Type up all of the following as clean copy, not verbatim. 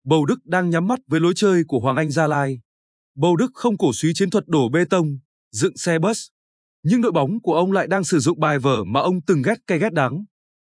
Bầu Đức đang nhắm mắt với lối chơi của Hoàng Anh Gia Lai. Bầu Đức không cổ súy chiến thuật đổ bê tông, dựng xe bus, nhưng đội bóng của ông lại đang sử dụng bài vở mà ông từng ghét cay ghét đắng.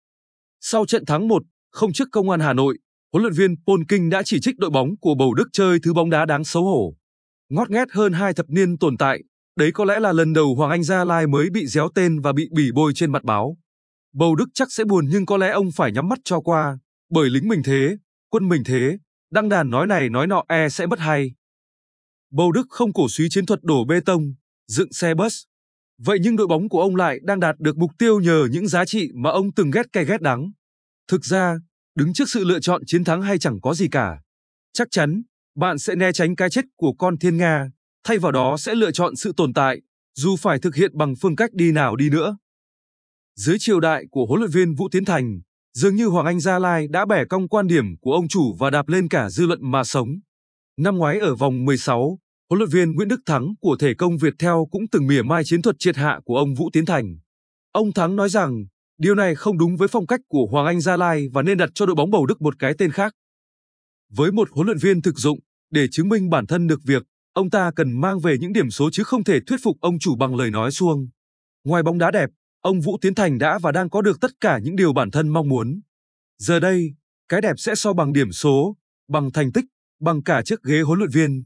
Sau trận thắng 1-0 trước Công an Hà Nội, huấn luyện viên Paul King đã chỉ trích đội bóng của Bầu Đức chơi thứ bóng đá đáng xấu hổ. Ngót nghét hơn 2 thập niên tồn tại, đấy có lẽ là lần đầu Hoàng Anh Gia Lai mới bị réo tên và bị bỉ bôi trên mặt báo. Bầu Đức chắc sẽ buồn nhưng có lẽ ông phải nhắm mắt cho qua, bởi lính mình thế, quân mình thế, đăng đàn nói này nói nọ sẽ mất hay. Bầu Đức không cổ súy chiến thuật đổ bê tông, dựng xe bus. Vậy nhưng đội bóng của ông lại đang đạt được mục tiêu nhờ những giá trị mà ông từng ghét cay ghét đắng. Thực ra, đứng trước sự lựa chọn chiến thắng hay chẳng có gì cả, chắc chắn bạn sẽ né tránh cái chết của con thiên nga, thay vào đó sẽ lựa chọn sự tồn tại, dù phải thực hiện bằng phương cách đi nào đi nữa. Dưới triều đại của huấn luyện viên Vũ Tiến Thành, dường như Hoàng Anh Gia Lai đã bẻ cong quan điểm của ông chủ và đạp lên cả dư luận mà sống. Năm ngoái ở vòng 16, huấn luyện viên Nguyễn Đức Thắng của Thể công Viettel cũng từng mỉa mai chiến thuật triệt hạ của ông Vũ Tiến Thành. Ông Thắng nói rằng, điều này không đúng với phong cách của Hoàng Anh Gia Lai và nên đặt cho đội bóng Bầu Đức một cái tên khác. Với một huấn luyện viên thực dụng, để chứng minh bản thân được việc, ông ta cần mang về những điểm số chứ không thể thuyết phục ông chủ bằng lời nói suông. Ngoài bóng đá đẹp, ông Vũ Tiến Thành đã và đang có được tất cả những điều bản thân mong muốn. Giờ đây, cái đẹp sẽ so bằng điểm số, bằng thành tích, bằng cả chiếc ghế huấn luyện viên.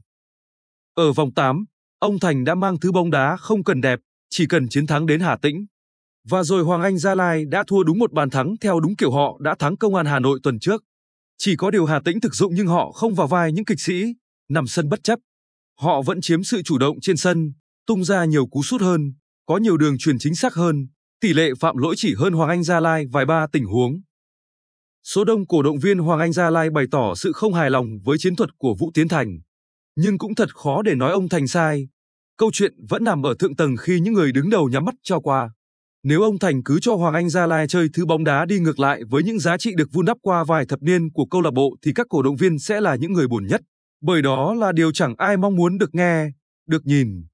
Ở vòng 8, ông Thành đã mang thứ bóng đá không cần đẹp, chỉ cần chiến thắng đến Hà Tĩnh. Và rồi Hoàng Anh Gia Lai đã thua đúng một bàn thắng theo đúng kiểu họ đã thắng Công an Hà Nội tuần trước. Chỉ có điều Hà Tĩnh thực dụng nhưng họ không vào vai những kịch sĩ, nằm sân bất chấp. Họ vẫn chiếm sự chủ động trên sân, tung ra nhiều cú sút hơn, có nhiều đường chuyền chính xác hơn, tỷ lệ phạm lỗi chỉ hơn Hoàng Anh Gia Lai vài ba tình huống. Số đông cổ động viên Hoàng Anh Gia Lai bày tỏ sự không hài lòng với chiến thuật của Vũ Tiến Thành. Nhưng cũng thật khó để nói ông Thành sai. Câu chuyện vẫn nằm ở thượng tầng khi những người đứng đầu nhắm mắt cho qua. Nếu ông Thành cứ cho Hoàng Anh Gia Lai chơi thứ bóng đá đi ngược lại với những giá trị được vun đắp qua vài thập niên của câu lạc bộ thì các cổ động viên sẽ là những người buồn nhất. Bởi đó là điều chẳng ai mong muốn được nghe, được nhìn.